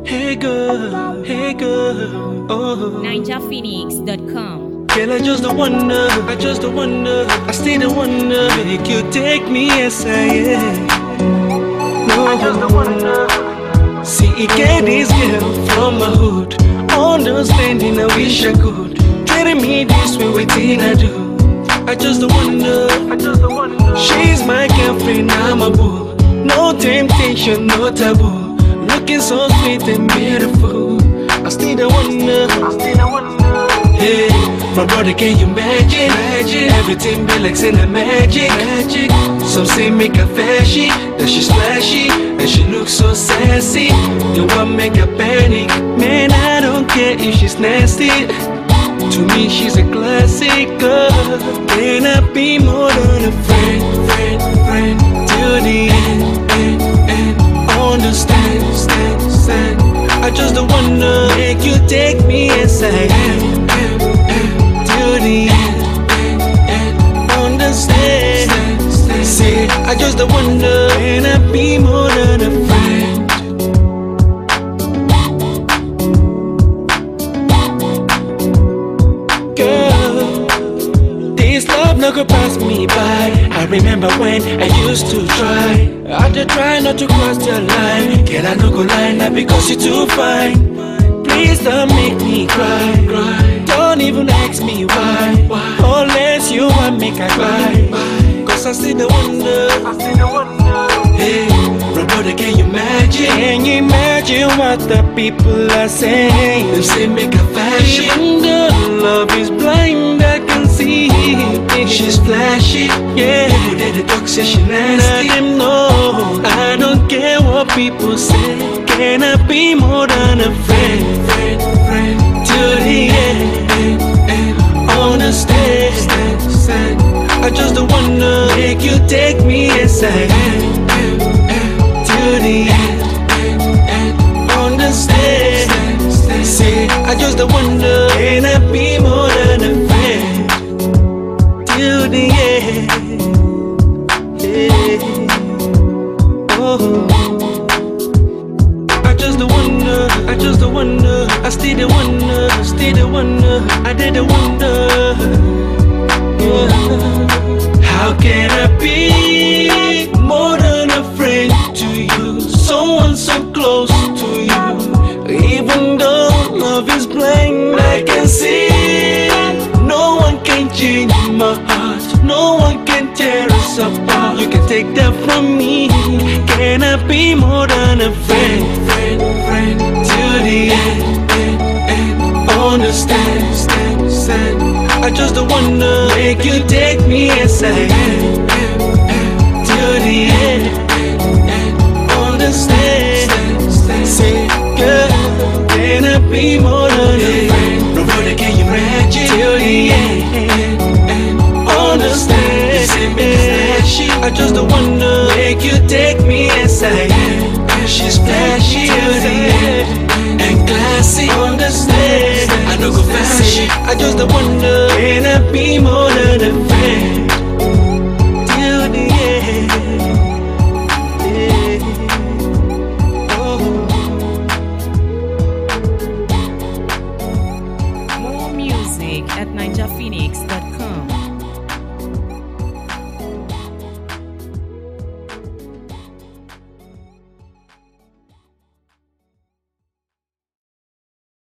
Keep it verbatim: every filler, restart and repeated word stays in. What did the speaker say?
Hey girl, hey girl, oh. Ninja Phoenix dot com. Girl, I just don't wonder, I just don't wonder, I still don't wonder, make you take me as I am. No, I just don't wonder. See, you get this girl from my hood, understanding I wish I could. Treating me this way, waiting I do. I just don't wonder, I just don't wonder. She's my girlfriend, I'm a boo. No temptation, no taboo. Looking so sweet and beautiful. I still don't wonder, I still don't wonder. Hey, my brother, can you imagine? Magic. Everything be like saying a magic, magic. Some say make her flashy, that she's flashy, and she looks so sassy. You want make her panic? Man, I don't care if she's nasty. To me, she's a classic girl. Can I be more than a friend, friend, friend? Till the end, end, end. Understand, stand, stand. I just don't wanna make you take me as I am, am, am. Till the end, end, end. Understand, stand, stand. Say, I just don't wanna. Can I be more than a friend? No go pass me by. I remember when I used to try. I did try not to cross the line. Girl, I no go line up because you're too fine. Please don't make me cry, cry. Don't even ask me why, why? Unless you want me to cry. Cause I still don't wonder, I still don't wonder. Hey, brother, can you imagine? Can you imagine what the people are saying? They say make a fashion. Even though love is blind, I can see she's flashy, yeah. People that the talk say she nasty. Let them know I don't care what people say. Can I be more than a friend, friend, friend? Till the end, end, end. Understand, stand, stand. I just don't wanna make you take me as I am, am, am. Till the end, end, end. Understand, stand, stand. Say, I just don't wonder. Can I be more than a friend? Till the end, yeah. Oh, I just don't wonder, I just don't wonder, I still don't wonder, still don't wonder, I didn't wonder. Yeah. How can I be more than a friend to you? Someone so close to you. Even though love is blind, I can see. No one can change my heart. No one can tear us apart. You can take that from me. Can I be more than a friend, friend, friend? Till the end, end, end. Understand, stand, stand. I just don't wanna make you take me as I am, am, am. Till the end, end, end. Understand, stand, stand. Say, girl, can I be more than a friend? Nobody can you imagine? Till the end, end. Understand, I just don't wanna make you take me as I am. She's flashy till the end and classy. Understand, I know go fashion. I just don't wonder, can I be more than a friend?